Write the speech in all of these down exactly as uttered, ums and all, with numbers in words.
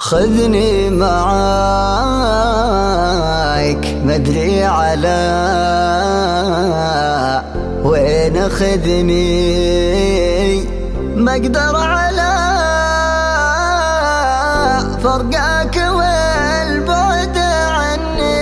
خذني معاك مدري على وين، خذني ما اقدر على فرقك والبعد عني.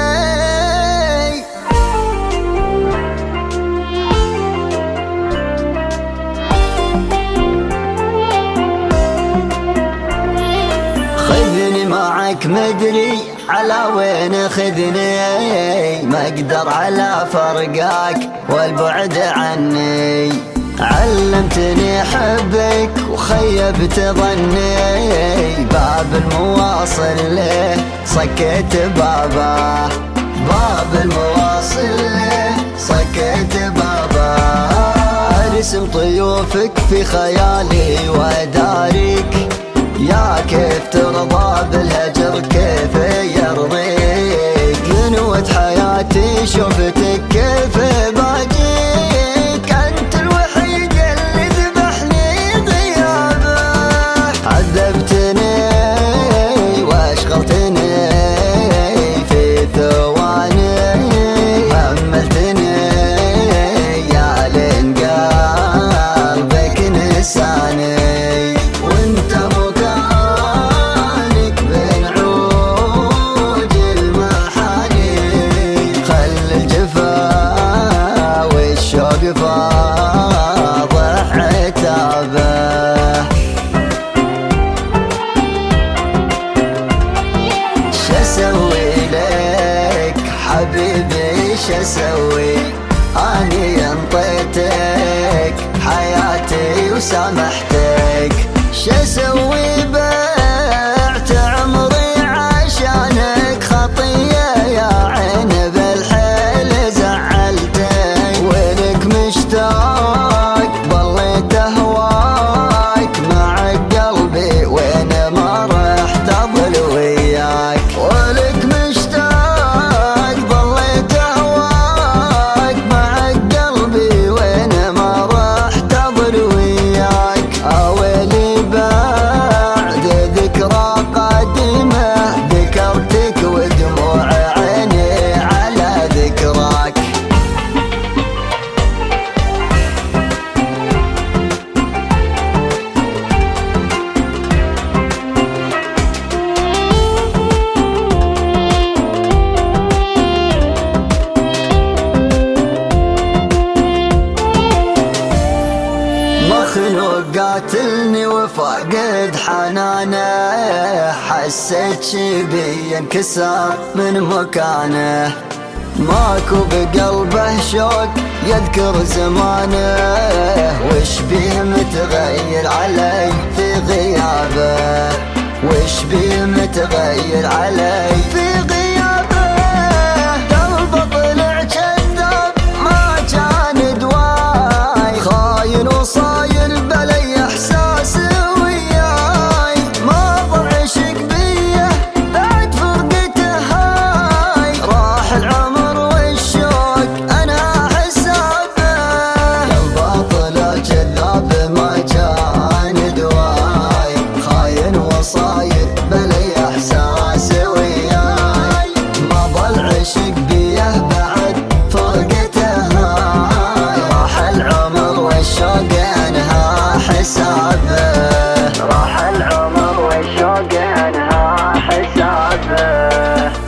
خذني معك مدري على وين، خذني ما اقدر على فرقك والبعد عني. علمتني حبك وخيبت ظني، باب المواصل له صكيت بابه، باب المواصل له صكيت بابه. ارسم طيوفك في خيالي واداريك، يا كيف ترضى بالهجر كيف يرضيك. غنوة حياتي شوفتك كيف باجيك، انت الوحيد اللي ذبحني غيابك. عذبتني واشغلتني في ثواني، هملتني يا لين قلبك نساني. فاضح عتابه شسوي لك حبيبي، شسوي اني انطيتك حياتي وسامحتك. شسوي بعت عمري عشانك، خطيه يا عين بالحيل زعلتك. ولك مشتاق ظليت اهواك مع قلبي وين ما رحت اظل وياك. ولك مشتاق ظليت اهواك مع قلبي وين ما رحت اظل وياك. اويلي بعد ذكرى قديمة ذكرتك ودموع عيني على ذكراك. مخلوق قاتلني وفاقد حنانه، حسيت شي انكسر من مكانه. ماكو بقلبه شوق يذكر زمانه، وش بيه متغير علي في غيابه، وش بيه متغير علي في غيابه. قلبه طلع كذاب ما كان دواي، خاين وصاير بلي احساس وياي. ما ضل عشق بيه بعد فرقته هاي، راح العمر والشوق انا حسابه. قلبه طلع كذاب ما كان دواي، خاين وصاير بلي احساس وياي. ما ضل عشق بيه بعد فرقته هاي، راح العمر والشوق انهى حسابه، راح العمر والشوق انهى حسابه.